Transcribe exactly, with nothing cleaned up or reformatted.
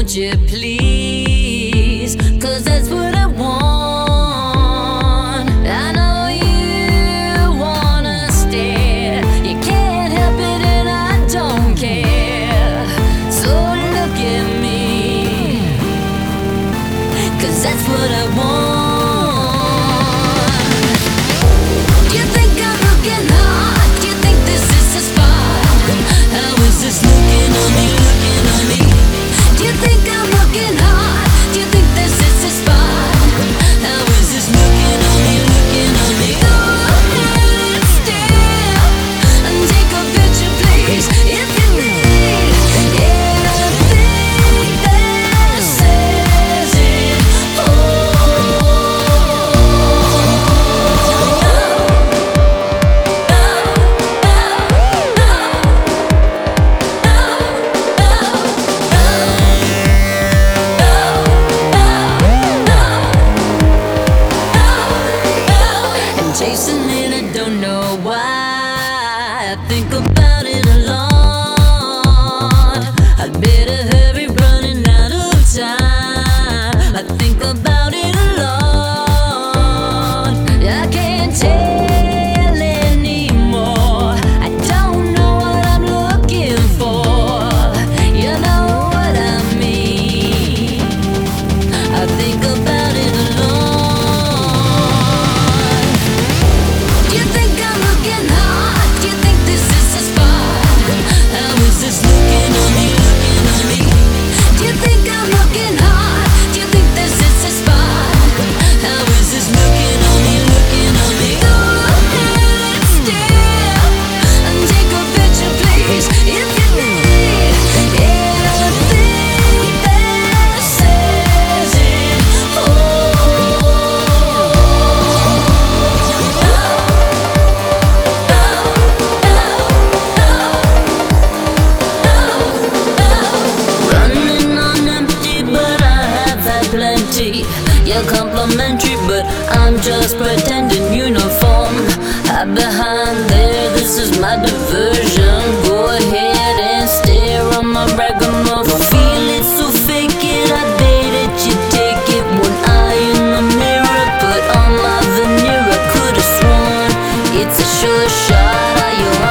picture, please, 'cause that's what I want. I know you wanna stare, you can't help it and I don't care. So look at me, 'cause that's what I want. Do you think I'm looking hot? Do you think this is the spot? How is this looking on me, looking on me? Do you think I'm looking hot? Do you think this is the spot? How is this looking on me, looking on me? Go ahead and stare and take a picture, please, if you need. Yeah, I think that says it chasing it, I don't know why. I think about it a lot. I'd better hurry, running out of time. I think about it a lot. I can't tell anymore. I don't know what I'm looking for. You know what I mean. I think about it a lot. Do you think I'm looking hot? Do you think this is the spot? How is this looking on me, looking on me? Do you think I'm looking hot? Do you think this is the spot? How is this looking on me, looking on me? Go ahead and stare and take a picture, please, if you need. Yeah, I think that says it Running on empty, but I have had plenty. You're complimentary, but I'm just pretending. Uniform, hide behind there, this is my diversion. Go ahead and stare on my ragamuffin. Feel it, so fake it, I bet that you take it. One eye in the mirror, put on my veneer. I could've sworn it's a sure shot. Are you